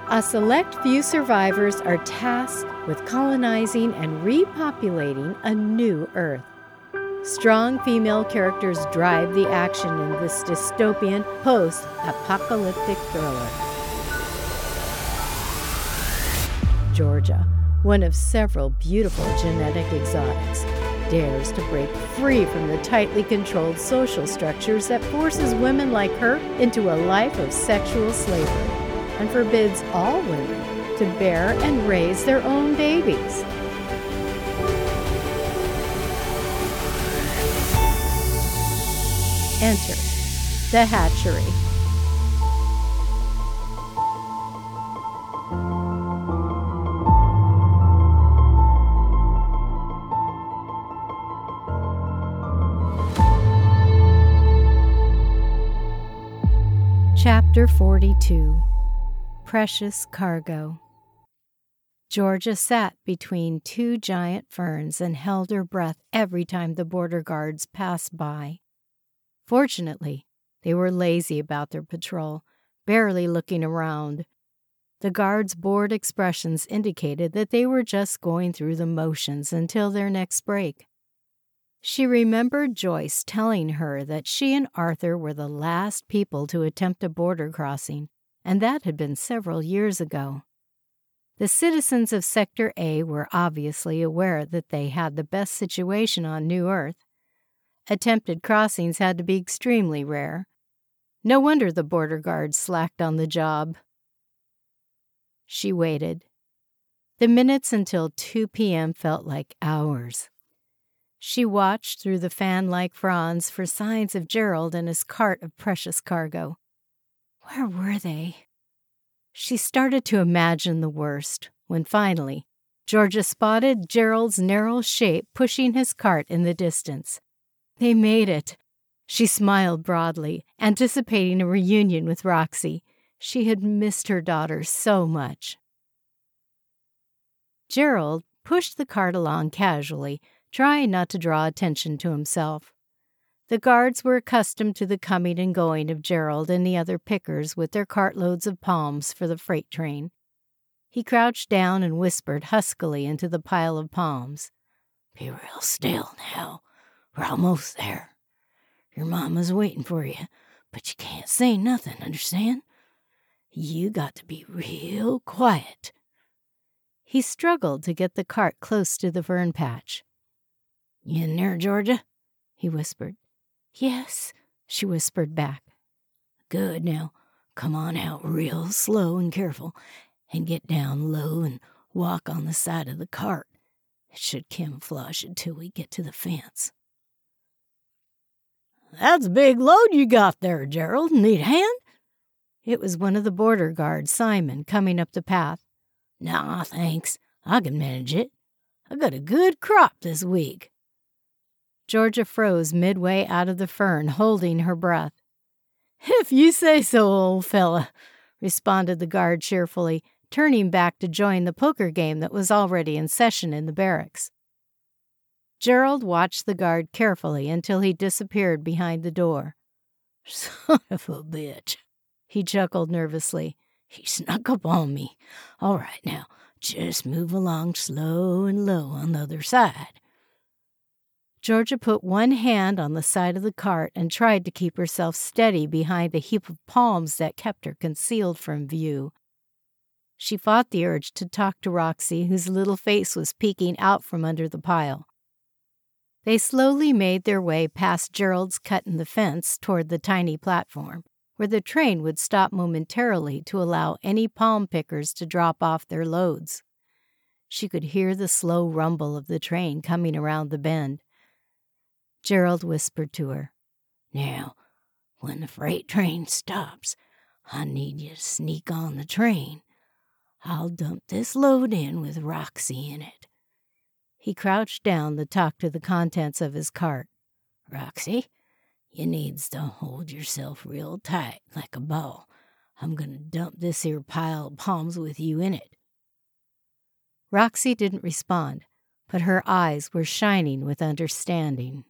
A select few survivors are tasked with colonizing and repopulating a new Earth. Strong female characters drive the action in this dystopian, post-apocalyptic thriller. Georgia, one of several beautiful genetic exotics, dares to break free from the tightly controlled social structures that forces women like her into a life of sexual slavery and forbids all women to bear and raise their own babies. Enter the hatchery. Chapter 42. Precious Cargo. Georgia sat between two giant ferns and held her breath every time the border guards passed by. Fortunately, they were lazy about their patrol, barely looking around. The guards' bored expressions indicated that they were just going through the motions until their next break. She remembered Joyce telling her that she and Arthur were the last people to attempt a border crossing, and that had been several years ago. The citizens of Sector A were obviously aware that they had the best situation on New Earth. Attempted crossings had to be extremely rare. No wonder the border guards slacked on the job. She waited. The minutes until 2 p.m. felt like hours. She watched through the fan-like fronds for signs of Gerald and his cart of precious cargo. Where were they? She started to imagine the worst, when finally, Georgia spotted Gerald's narrow shape pushing his cart in the distance. They made it. She smiled broadly, anticipating a reunion with Roxy. She had missed her daughter so much. Gerald pushed the cart along casually, trying not to draw attention to himself. The guards were accustomed to the coming and going of Gerald and the other pickers with their cartloads of palms for the freight train. He crouched down and whispered huskily into the pile of palms. "Be real still now. We're almost there. Your mama's waiting for you, but you can't say nothing, understand? You got to be real quiet." He struggled to get the cart close to the fern patch. "You in there, Georgia?" he whispered. "Yes," she whispered back. "Good. Now, come on out real slow and careful, and get down low and walk on the side of the cart. It should camouflage until we get to the fence." "That's a big load you got there, Gerald. Need a hand?" It was one of the border guards, Simon, coming up the path. "Nah, thanks. I can manage it. I got a good crop this week." Georgia froze midway out of the fern, holding her breath. "If you say so, old fella," responded the guard cheerfully, turning back to join the poker game that was already in session in the barracks. Gerald watched the guard carefully until he disappeared behind the door. "Son of a bitch," he chuckled nervously. "He snuck up on me. All right, now, just move along slow and low on the other side." Georgia put one hand on the side of the cart and tried to keep herself steady behind the heap of palms that kept her concealed from view. She fought the urge to talk to Roxy, whose little face was peeking out from under the pile. They slowly made their way past Gerald's cut in the fence toward the tiny platform, where the train would stop momentarily to allow any palm pickers to drop off their loads. She could hear the slow rumble of the train coming around the bend. Gerald whispered to her, "Now, when the freight train stops, I need you to sneak on the train. I'll dump this load in with Roxy in it." He crouched down to talk to the contents of his cart. "Roxy, you needs to hold yourself real tight, like a ball. I'm going to dump this here pile of palms with you in it." Roxy didn't respond, but her eyes were shining with understanding.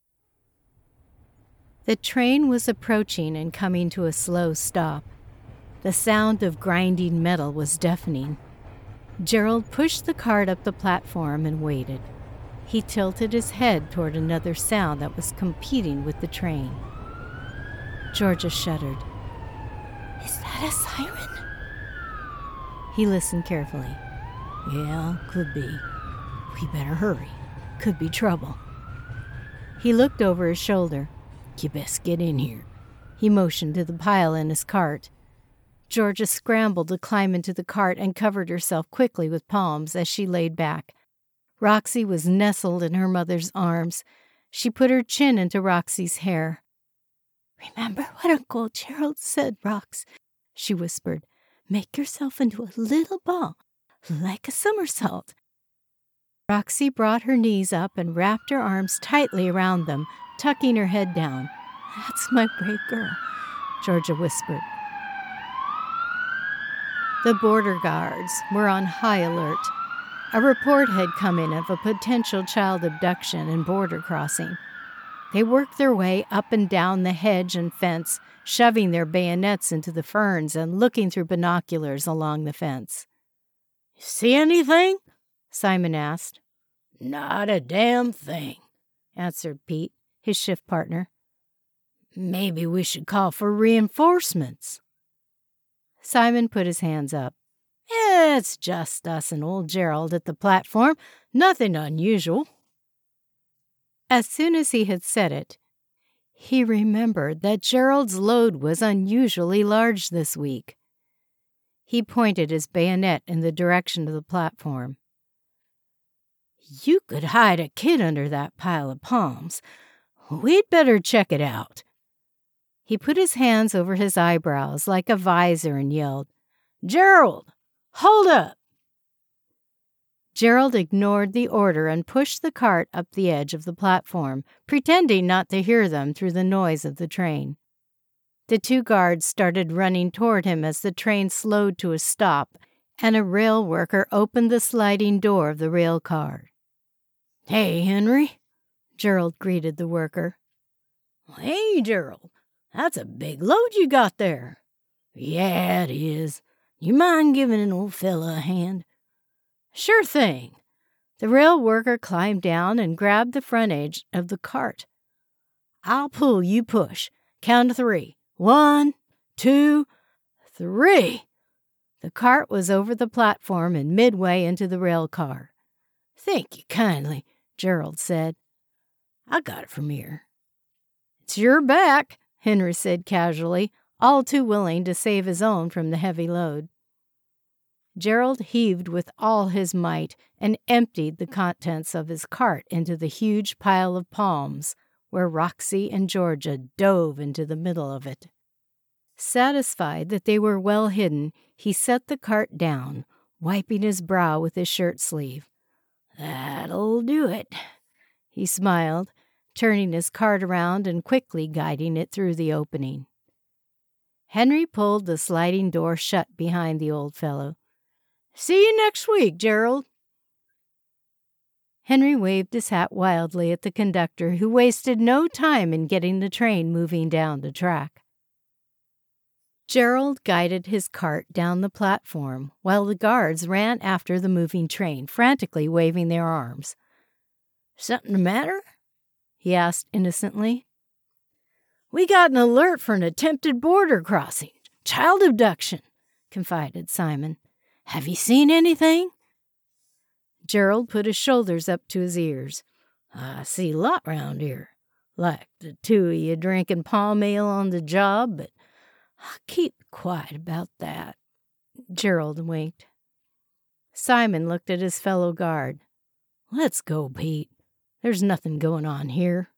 The train was approaching and coming to a slow stop. The sound of grinding metal was deafening. Gerald pushed the cart up the platform and waited. He tilted his head toward another sound that was competing with the train. Georgia shuddered. "Is that a siren?" He listened carefully. "Yeah, could be. We better hurry. Could be trouble." He looked over his shoulder. "You best get in here." He motioned to the pile in his cart. Georgia scrambled to climb into the cart and covered herself quickly with palms as she laid back. Roxy was nestled in her mother's arms. She put her chin into Roxy's hair. "Remember what Uncle Gerald said, Rox," she whispered. "Make yourself into a little ball, like a somersault." Roxy brought her knees up and wrapped her arms tightly around them, tucking her head down. "That's my brave girl," Georgia whispered. The border guards were on high alert. A report had come in of a potential child abduction and border crossing. They worked their way up and down the hedge and fence, shoving their bayonets into the ferns and looking through binoculars along the fence. "See anything?" Simon asked. "Not a damn thing," answered Pete, his shift partner. "Maybe we should call for reinforcements." Simon put his hands up. "It's just us and old Gerald at the platform. Nothing unusual." As soon as he had said it, he remembered that Gerald's load was unusually large this week. He pointed his bayonet in the direction of the platform. "You could hide a kid under that pile of palms. We'd better check it out." He put his hands over his eyebrows like a visor and yelled, "Gerald, hold up!" Gerald ignored the order and pushed the cart up the edge of the platform, pretending not to hear them through the noise of the train. The two guards started running toward him as the train slowed to a stop, and a rail worker opened the sliding door of the rail car. "Hey, Henry," Gerald greeted the worker. "Hey, Gerald, that's a big load you got there." "Yeah, it is. You mind giving an old fella a hand?" "Sure thing." The rail worker climbed down and grabbed the front edge of the cart. "I'll pull, you push. Count to 3. 1, 2, 3. The cart was over the platform and midway into the rail car. "Thank you kindly," Gerald said. "I got it from here." "It's your back," Henry said casually, all too willing to save his own from the heavy load. Gerald heaved with all his might and emptied the contents of his cart into the huge pile of palms, where Roxy and Georgia dove into the middle of it. Satisfied that they were well hidden, he set the cart down, wiping his brow with his shirt sleeve. "That'll do it," he smiled, turning his cart around and quickly guiding it through the opening. Henry pulled the sliding door shut behind the old fellow. "See you next week, Gerald." Henry waved his hat wildly at the conductor, who wasted no time in getting the train moving down the track. Gerald guided his cart down the platform while the guards ran after the moving train, frantically waving their arms. "Something the matter?" he asked innocently. "We got an alert for an attempted border crossing. Child abduction," confided Simon. "Have you seen anything?" Gerald put his shoulders up to his ears. "I see a lot round here. Like the two of you drinking palm ale on the job, but I'll keep quiet about that." Gerald winked. Simon looked at his fellow guard. "Let's go, Pete. There's nothing going on here."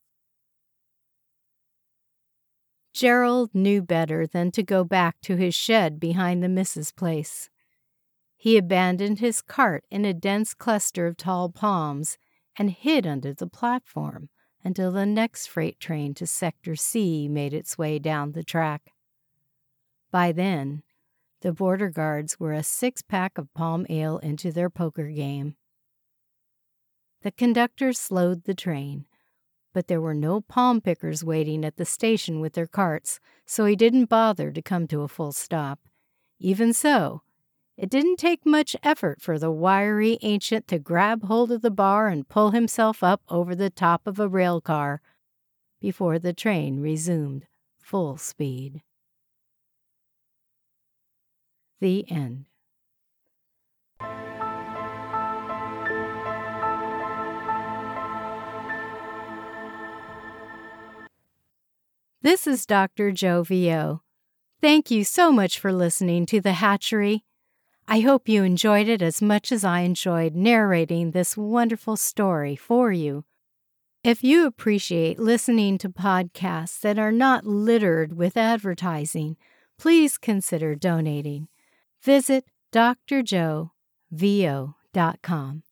Gerald knew better than to go back to his shed behind the Mrs. place. He abandoned his cart in a dense cluster of tall palms and hid under the platform until the next freight train to Sector C made its way down the track. By then, the border guards were a 6-pack of palm ale into their poker game. The conductor slowed the train, but there were no palm pickers waiting at the station with their carts, so he didn't bother to come to a full stop. Even so, it didn't take much effort for the wiry ancient to grab hold of the bar and pull himself up over the top of a rail car before the train resumed full speed. The end. This is Dr. Jo VO. Thank you so much for listening to The Hatchery. I hope you enjoyed it as much as I enjoyed narrating this wonderful story for you. If you appreciate listening to podcasts that are not littered with advertising, please consider donating. Visit drjovo.com.